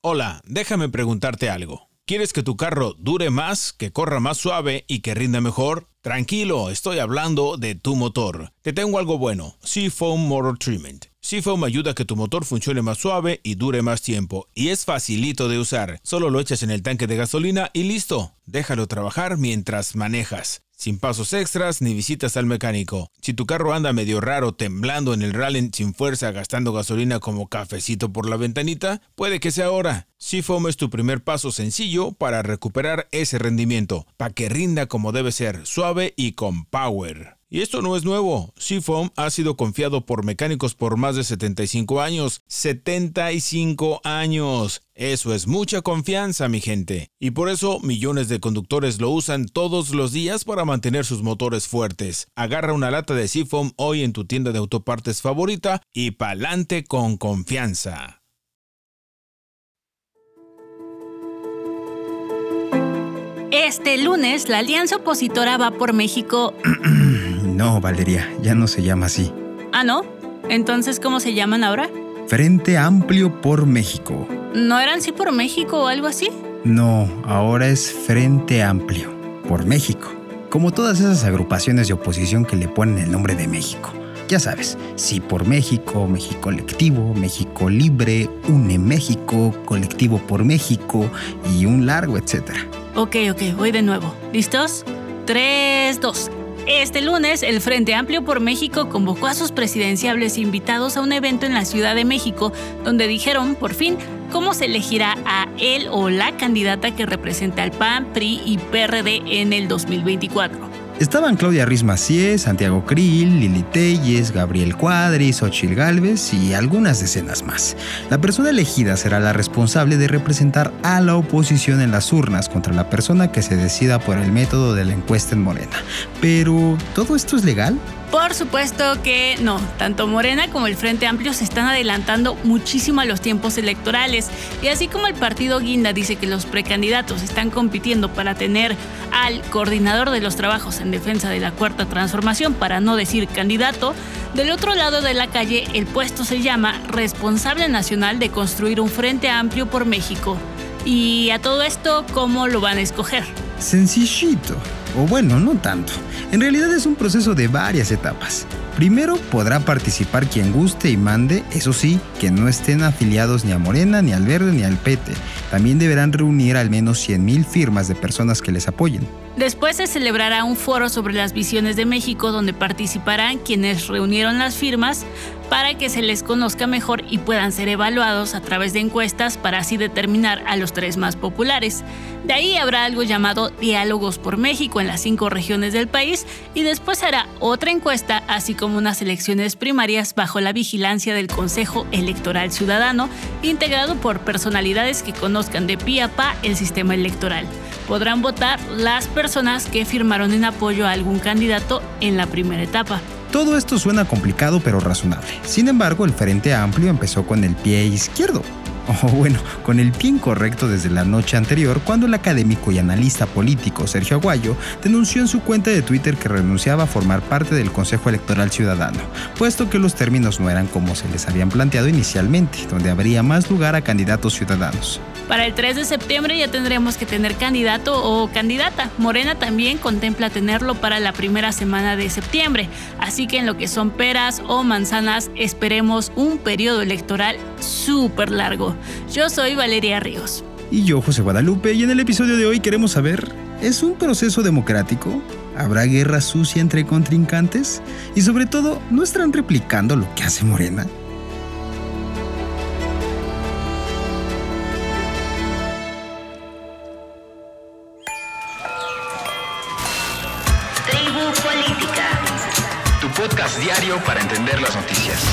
Hola, déjame preguntarte algo. ¿Quieres que tu carro dure más, que corra más suave y que rinda mejor? Tranquilo, estoy hablando de tu motor. Te tengo algo bueno, Seafoam Motor Treatment. Seafoam ayuda a que tu motor funcione más suave y dure más tiempo. Y es facilito de usar. Solo lo echas en el tanque de gasolina y listo. Déjalo trabajar mientras manejas. Sin pasos extras ni visitas al mecánico. Si tu carro anda medio raro, temblando en el rally sin fuerza, gastando gasolina como cafecito por la ventanita, puede que sea ahora. Seafoam es tu primer paso sencillo para recuperar ese rendimiento, para que rinda como debe ser, suave y con power. Y esto no es nuevo. Seafoam ha sido confiado por mecánicos por más de 75 años. ¡75 años! Eso es mucha confianza, mi gente. Y por eso millones de conductores lo usan todos los días para mantener sus motores fuertes. Agarra una lata de Seafoam hoy en tu tienda de autopartes favorita y pa'lante con confianza. Este lunes, la alianza opositora Va por México... No, Valeria, ya no se llama así. ¿Ah, no? Entonces, ¿cómo se llaman ahora? Frente Amplio por México. ¿No eran Sí por México o algo así? No, ahora es Frente Amplio por México. Como todas esas agrupaciones de oposición que le ponen el nombre de México. Ya sabes, Sí por México, México Colectivo, México Libre, Une México, Colectivo por México y un largo etcétera. Ok, voy de nuevo. ¿Listos? 3, 2... Este lunes, el Frente Amplio por México convocó a sus presidenciables invitados a un evento en la Ciudad de México, donde dijeron, por fin, cómo se elegirá a él o la candidata que representa al PAN, PRI y PRD en el 2024. Estaban Claudia Riz Massieu, Santiago Krill, Lili Telles, Gabriel Cuadri, Xóchitl Gálvez y algunas decenas más. La persona elegida será la responsable de representar a la oposición en las urnas contra la persona que se decida por el método de la encuesta en Morena. Pero, ¿todo esto es legal? Por supuesto que no. Tanto Morena como el Frente Amplio se están adelantando muchísimo a los tiempos electorales. Y así como el partido Guinda dice que los precandidatos están compitiendo para tener al coordinador de los trabajos en defensa de la Cuarta Transformación, para no decir candidato, del otro lado de la calle el puesto se llama Responsable Nacional de Construir un Frente Amplio por México. Y a todo esto, ¿cómo lo van a escoger? Sencillito. O bueno, no tanto. En realidad es un proceso de varias etapas. Primero podrá participar quien guste y mande, eso sí, que no estén afiliados ni a Morena, ni al Verde, ni al PT. También deberán reunir al menos 100,000 firmas de personas que les apoyen. Después se celebrará un foro sobre las visiones de México donde participarán quienes reunieron las firmas para que se les conozca mejor y puedan ser evaluados a través de encuestas para así determinar a los 3 más populares. De ahí habrá algo llamado Diálogos por México en las 5 regiones del país y después hará otra encuesta, así como unas elecciones primarias bajo la vigilancia del Consejo Electoral Ciudadano, integrado por personalidades que conozcan de pie a pa el sistema electoral. Podrán votar las personas que firmaron en apoyo a algún candidato en la primera etapa. Todo esto suena complicado pero razonable. Sin embargo, el Frente Amplio empezó con el pie izquierdo. O bueno, con el pie incorrecto desde la noche anterior, cuando el académico y analista político Sergio Aguayo denunció en su cuenta de Twitter que renunciaba a formar parte del Consejo Electoral Ciudadano, puesto que los términos no eran como se les habían planteado inicialmente, donde habría más lugar a candidatos ciudadanos. Para el 3 de septiembre ya tendremos que tener candidato o candidata. Morena también contempla tenerlo para la primera semana de septiembre. Así que en lo que son peras o manzanas, esperemos un periodo electoral súper largo. Yo soy Valeria Ríos. Y yo, José Guadalupe, y en el episodio de hoy queremos saber, ¿es un proceso democrático? ¿Habrá guerra sucia entre contrincantes? Y sobre todo, ¿no estarán replicando lo que hace Morena? Podcast diario para entender las noticias.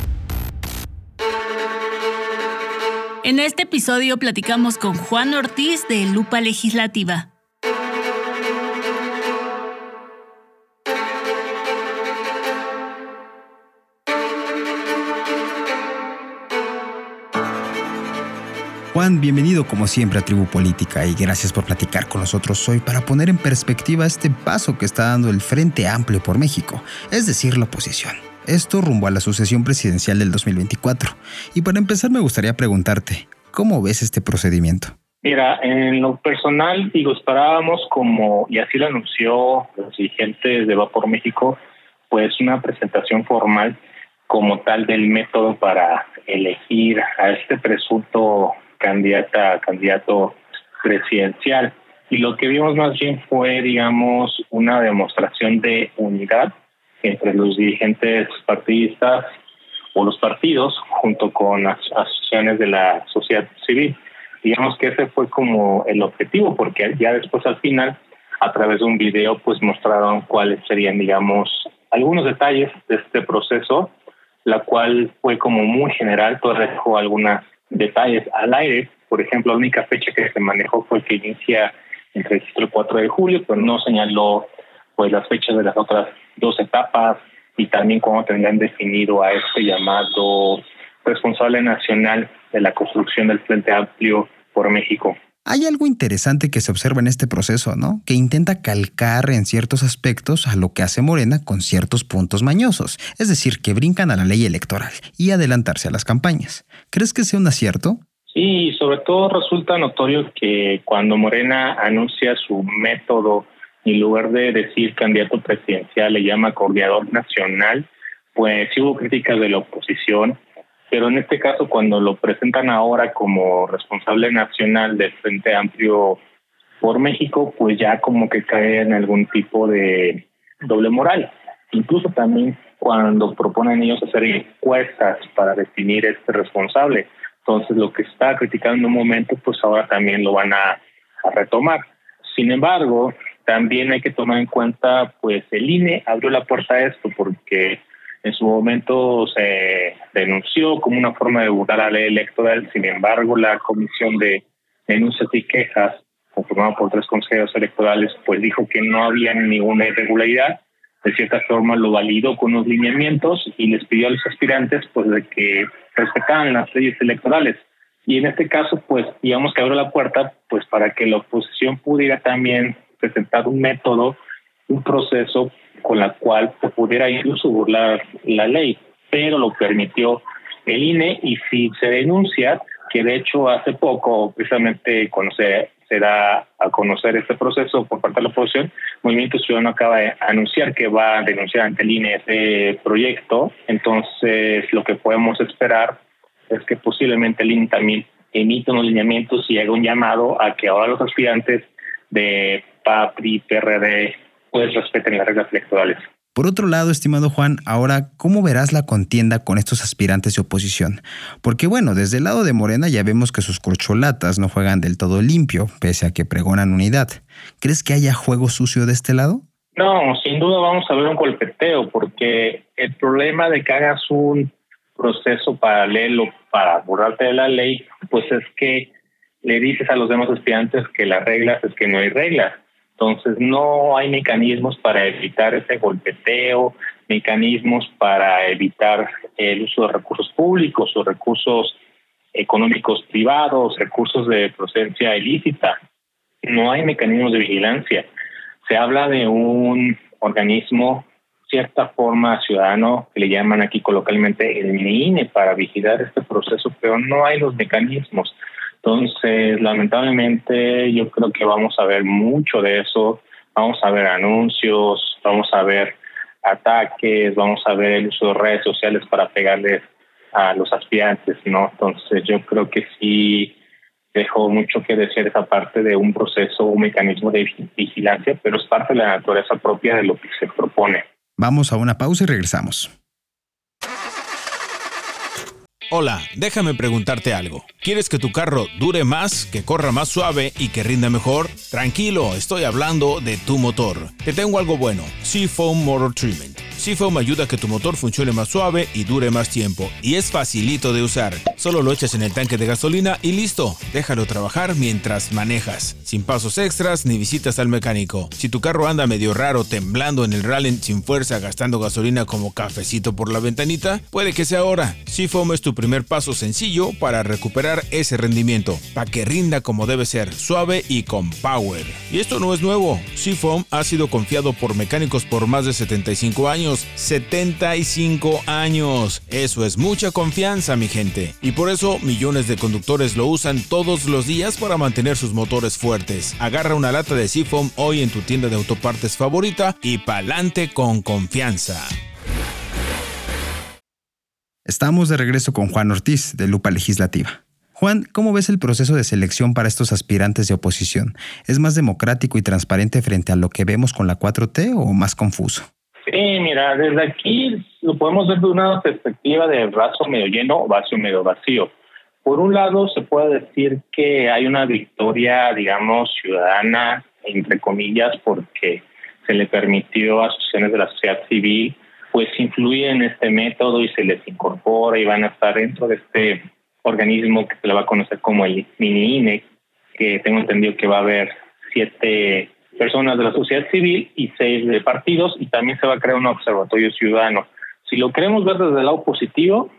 En este episodio platicamos con Juan Ortiz de Lupa Legislativa. Juan, bienvenido como siempre a Tribu Política y gracias por platicar con nosotros hoy para poner en perspectiva este paso que está dando el Frente Amplio por México, es decir, la oposición. Esto rumbo a la sucesión presidencial del 2024. Y para empezar me gustaría preguntarte, ¿Cómo ves este procedimiento? Mira, en lo personal, esperábamos y así lo anunció los dirigentes de Vapor México, pues una presentación formal como tal del método para elegir a este presunto candidato presidencial. Y lo que vimos más bien fue, una demostración de unidad entre los dirigentes partidistas o los partidos junto con asociaciones de la sociedad civil. Digamos que ese fue como el objetivo, porque ya después al final, a través de un video, pues mostraron cuáles serían, algunos detalles de este proceso, la cual fue como muy general, todo dejó algunos detalles al aire. Por ejemplo, la única fecha que se manejó fue que inicia el registro el 4 de julio, pero no señaló pues las fechas de las otras 2 etapas y también cómo tendrían definido a este llamado responsable nacional de la construcción del Frente Amplio por México. Hay algo interesante que se observa en este proceso, ¿no? Que intenta calcar en ciertos aspectos a lo que hace Morena con ciertos puntos mañosos. Es decir, que brincan a la ley electoral y adelantarse a las campañas. ¿Crees que sea un acierto? Sí, sobre todo resulta notorio que cuando Morena anuncia su método, en lugar de decir candidato presidencial, le llama coordinador nacional, pues sí hubo críticas de la oposición. Pero en este caso, cuando lo presentan ahora como responsable nacional del Frente Amplio por México, pues ya como que cae en algún tipo de doble moral. Incluso también cuando proponen ellos hacer encuestas para definir este responsable. Entonces, lo que está criticando en un momento, pues ahora también lo van a retomar. Sin embargo, también hay que tomar en cuenta, pues el INE abrió la puerta a esto porque en su momento se denunció como una forma de burlar la ley electoral. Sin embargo, la Comisión de Denuncias y Quejas, conformada por 3 consejeros electorales, pues dijo que no había ninguna irregularidad. De cierta forma lo validó con unos lineamientos y les pidió a los aspirantes pues de que respetaran las leyes electorales. Y en este caso, pues digamos que abrió la puerta pues para que la oposición pudiera también presentar un método, un proceso con la cual se pudiera incluso burlar la ley, pero lo permitió el INE. Y si se denuncia, que de hecho hace poco, precisamente cuando se da a conocer este proceso por parte de la oposición, Movimiento Ciudadano acaba de anunciar que va a denunciar ante el INE ese proyecto. Entonces, lo que podemos esperar es que posiblemente el INE también emita unos lineamientos y haga un llamado a que ahora los aspirantes de PA, PRI, PRD pues respeten las reglas electorales. Por otro lado, estimado Juan, ahora, ¿cómo verás la contienda con estos aspirantes de oposición? Porque bueno, desde el lado de Morena ya vemos que sus corcholatas no juegan del todo limpio, pese a que pregonan unidad. ¿Crees que haya juego sucio de este lado? No, sin duda vamos a ver un golpeteo, porque el problema de que hagas un proceso paralelo para burlarte de la ley, pues es que le dices a los demás aspirantes que las reglas es que no hay reglas. Entonces no hay mecanismos para evitar ese golpeteo, mecanismos para evitar el uso de recursos públicos o recursos económicos privados, recursos de procedencia ilícita. No hay mecanismos de vigilancia. Se habla de un organismo, cierta forma ciudadano, que le llaman aquí coloquialmente el INE, para vigilar este proceso, pero no hay los mecanismos. Entonces, lamentablemente, yo creo que vamos a ver mucho de eso. Vamos a ver anuncios, vamos a ver ataques, vamos a ver el uso de redes sociales para pegarles a los aspirantes, ¿no? Entonces, yo creo que sí dejó mucho que decir esa parte de un proceso, un mecanismo de vigilancia, pero es parte de la naturaleza propia de lo que se propone. Vamos a una pausa y regresamos. Hola, déjame preguntarte algo. ¿Quieres que tu carro dure más, que corra más suave y que rinda mejor? Tranquilo, estoy hablando de tu motor. Te tengo algo bueno, Seafoam Motor Treatment. Seafoam ayuda a que tu motor funcione más suave y dure más tiempo. Y es facilito de usar. Solo lo echas en el tanque de gasolina y listo. Déjalo trabajar mientras manejas. Sin pasos extras ni visitas al mecánico. Si tu carro anda medio raro, temblando en el rally sin fuerza, gastando gasolina como cafecito por la ventanita, puede que sea ahora. Seafoam es tu primer paso sencillo para recuperar ese rendimiento. Para que rinda como debe ser, suave y con power. Y esto no es nuevo. Seafoam ha sido confiado por mecánicos por más de 75 años. años, 75 años. Eso es mucha confianza, mi gente. Y por eso millones de conductores lo usan todos los días para mantener sus motores fuertes. Agarra una lata de Seafoam hoy en tu tienda de autopartes favorita y pa'lante con confianza. Estamos de regreso con Juan Ortiz, de Lupa Legislativa. Juan, ¿cómo ves el proceso de selección para estos aspirantes de oposición? ¿Es más democrático y transparente frente a lo que vemos con la 4T o más confuso? Sí, mira, desde aquí lo podemos ver de una perspectiva de vaso medio lleno o vaso medio vacío. Por un lado, se puede decir que hay una victoria, digamos, ciudadana, entre comillas, porque se le permitió a asociaciones de la sociedad civil pues influir en este método y se les incorpora y van a estar dentro de este organismo que se le va a conocer como el mini INE, que tengo entendido que va a haber 7 personas de la sociedad civil y 6 de partidos, y también se va a crear un observatorio ciudadano. Si lo queremos ver desde el lado positivo,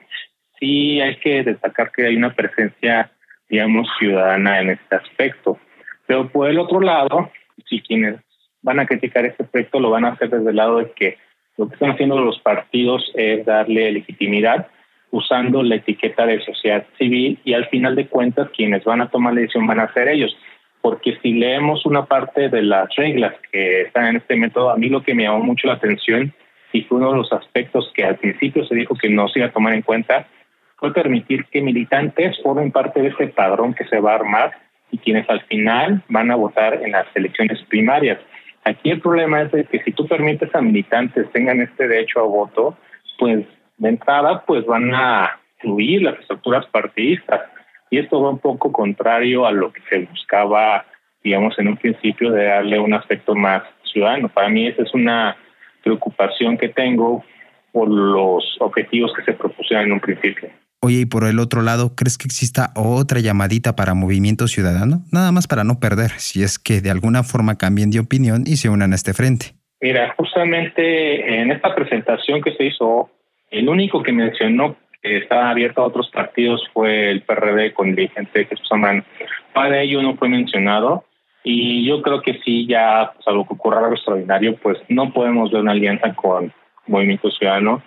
sí hay que destacar que hay una presencia, digamos, ciudadana en este aspecto. Pero por el otro lado, si quienes van a criticar este proyecto lo van a hacer desde el lado de que lo que están haciendo los partidos es darle legitimidad usando la etiqueta de sociedad civil, y al final de cuentas quienes van a tomar la decisión van a ser ellos. Porque si leemos una parte de las reglas que están en este método, a mí lo que me llamó mucho la atención y fue uno de los aspectos que al principio se dijo que no se iba a tomar en cuenta, fue permitir que militantes formen parte de este padrón que se va a armar y quienes al final van a votar en las elecciones primarias. Aquí el problema es de que si tú permites a militantes tengan este derecho a voto, pues de entrada pues van a fluir las estructuras partidistas. Y esto va un poco contrario a lo que se buscaba, digamos, en un principio de darle un aspecto más ciudadano. Para mí esa es una preocupación que tengo por los objetivos que se propusieron en un principio. Oye, y por el otro lado, ¿crees que exista otra llamadita para Movimiento Ciudadano? Nada más para no perder, si es que de alguna forma cambien de opinión y se unan a este frente. Mira, justamente en esta presentación que se hizo, el único que mencionó que estaba abierto a otros partidos fue el PRD con el dirigente Jesús Amán. Para ello no fue mencionado y yo creo que sí, ya salvo que ocurra algo extraordinario, pues no podemos ver una alianza con Movimiento Ciudadano.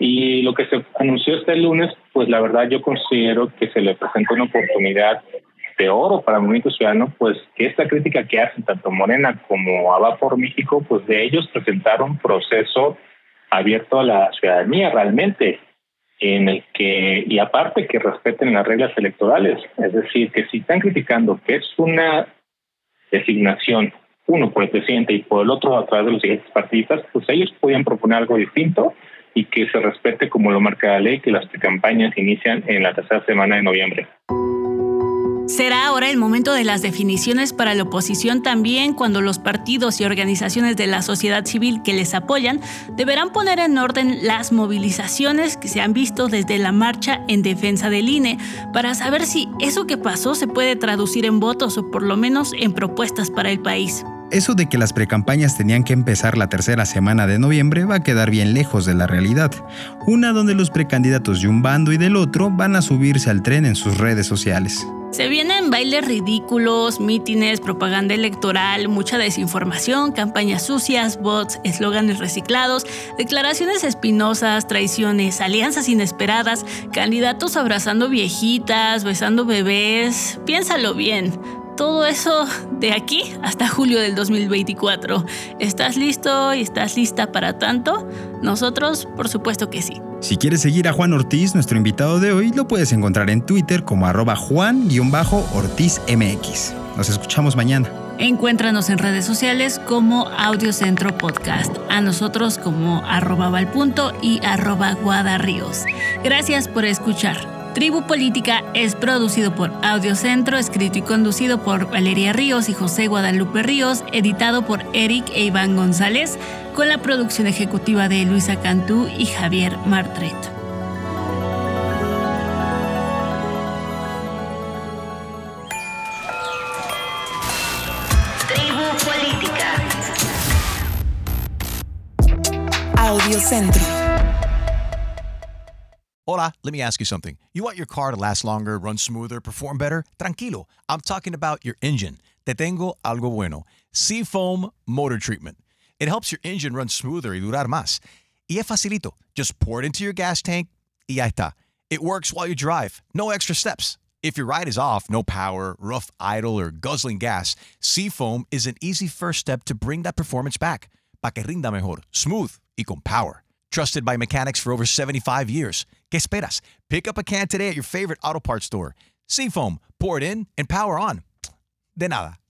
Y lo que se anunció este lunes, pues la verdad yo considero que se le presenta una oportunidad de oro para el Movimiento Ciudadano, pues que esta crítica que hacen tanto Morena como Va por México, pues de ellos presentar un proceso abierto a la ciudadanía realmente, en el que, y aparte que respeten las reglas electorales, es decir, que si están criticando que es una designación, uno por el presidente y por el otro a través de los siguientes partidistas, pues ellos podían proponer algo distinto y que se respete como lo marca la ley, que las precampañas inician en la tercera semana de noviembre. Será ahora el momento de las definiciones para la oposición también, cuando los partidos y organizaciones de la sociedad civil que les apoyan deberán poner en orden las movilizaciones que se han visto desde la marcha en defensa del INE, para saber si eso que pasó se puede traducir en votos o por lo menos en propuestas para el país. Eso de que las precampañas tenían que empezar la tercera semana de noviembre va a quedar bien lejos de la realidad. Una donde los precandidatos de un bando y del otro van a subirse al tren en sus redes sociales. Se vienen bailes ridículos, mítines, propaganda electoral, mucha desinformación, campañas sucias, bots, eslóganes reciclados, declaraciones espinosas, traiciones, alianzas inesperadas, candidatos abrazando viejitas, besando bebés. Piénsalo bien. Todo eso de aquí hasta julio del 2024. ¿Estás listo y estás lista para tanto? Nosotros, por supuesto que sí. Si quieres seguir a Juan Ortiz, nuestro invitado de hoy, lo puedes encontrar en Twitter como @Juan_OrtizMX. Nos escuchamos mañana. Encuéntranos en redes sociales como Audiocentro Podcast, a nosotros como @Valpunto y @Guadarríos. Gracias por escuchar. Tribu Política es producido por Audiocentro, escrito y conducido por Valeria Ríos y José Guadalupe Ríos, editado por Eric e Iván González, con la producción ejecutiva de Luisa Cantú y Javier Martret. Tribu Política. Audiocentro. Hola, let me ask you something. You want your car to last longer, run smoother, perform better? Tranquilo, I'm talking about your engine. Te tengo algo bueno. Seafoam Motor Treatment. It helps your engine run smoother y durar más. Y es facilito. Just pour it into your gas tank y ya está. It works while you drive. No extra steps. If your ride is off, no power, rough idle, or guzzling gas, Seafoam is an easy first step to bring that performance back. Pa' que rinda mejor, smooth y con power. Trusted by mechanics for over 75 years. ¿Qué esperas? Pick up a can today at your favorite auto parts store. Seafoam, pour it in and power on. De nada.